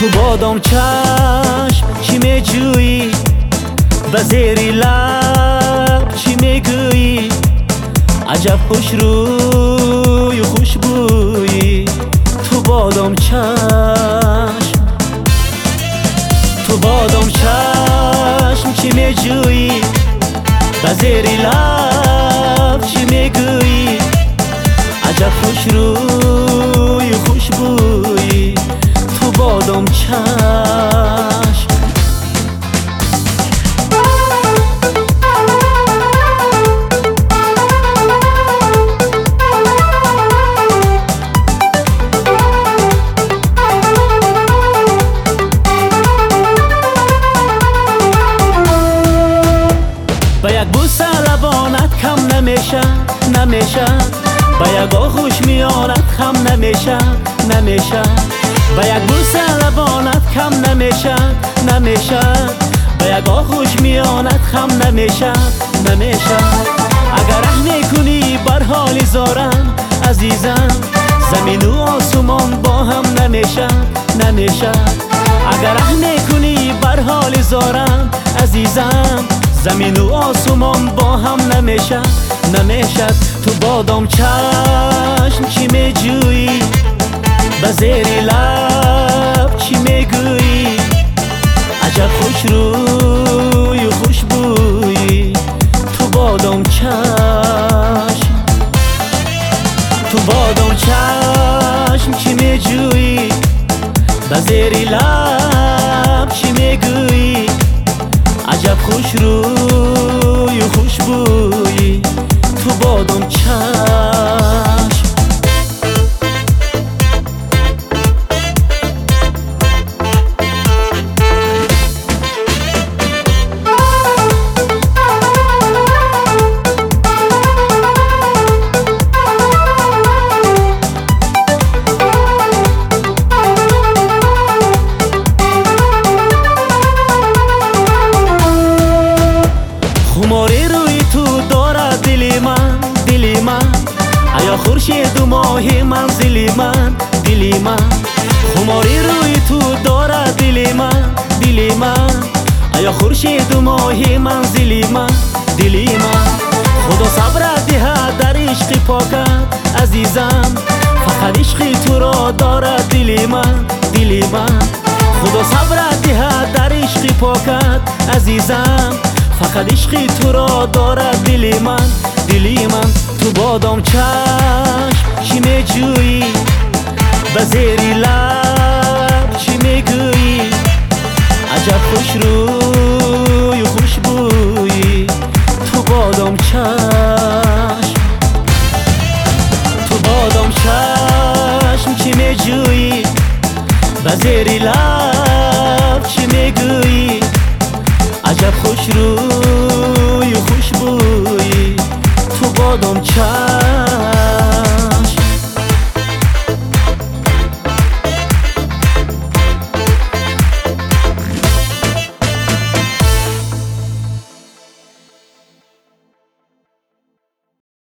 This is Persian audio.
تو بادام چشم چی میجویی، به زیری لب چی میگویی، عجب خوش روی و خوشبویی. تو بادام چشم، تو بادام چشم چی میجویی، به زیری لب چی میگویی، عجب خوش روی و خوشبویی. تو بادام چشم. با یک بوسه لبانت کم نمیشه، نمیشه. با یک آغوش میانت خم نمیشه، نمیشه. با یک بوسه لبانت کم نمیشه، نمیشه. با یک آغوش میانت خم نمیشه، نمیشه. اگر رحم میکنی بر حال زارم عزیزم، زمین و آسمان با هم نمیشه، نمیشه. اگر رحم میکنی بر حال زارم عزیزم، زمین و آسمان با هم نمیشه، نمیشه. تو بادام چشم چی میجویی، به زیری لب چی میگویی، عجب خوش روی و خوشبویی. تو بادام چشم، تو بادام چشم چی میجویی، به زیری لب چی میگویی، عجب خوش روی و خوشبویی. تو بادام چشم. خماری روی تو داره دلی من، دلی من. ایا خورشید و ماه منزلی من، دلی من. خماری روی تو داره دلی من، دلی من. ایا خورشید و ماه منزلی من، دلی من. خدا صبر ده در عشق پاکت عزیزم، فقط عشق تو را داره دلی من، دلی من. خدا صبر ده در عشق پاکت عزیزم، فقط عشقی تو را داره دلی من، دلی من. تو بادام چشم چی میجویی، به زیری لب چی میگویی، عجب خوش روی و خوشبویی. تو بادام چشم، تو بادام چشم چی میجویی، به زیری لب چی میگویی، عجب خوش روی و خوشبویی. تو بادام چشم.